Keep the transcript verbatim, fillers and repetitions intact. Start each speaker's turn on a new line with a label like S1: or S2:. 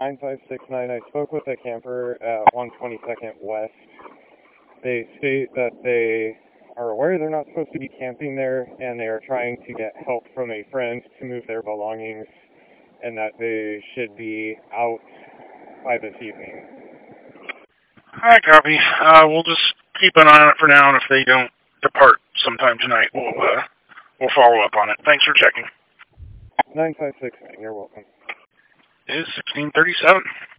S1: nine five six nine, I spoke with a camper at one twenty-second West. They state that they are aware they're not supposed to be camping there, and they are trying to get help from a friend to move their belongings, and that they should be out by this evening.
S2: Alright, copy. Uh, we'll just keep an eye on it for now, and if they don't depart sometime tonight, we'll, uh, we'll follow up on it. Thanks for checking.
S1: nine five six nine, you're welcome.
S2: It is sixteen thirty-seven.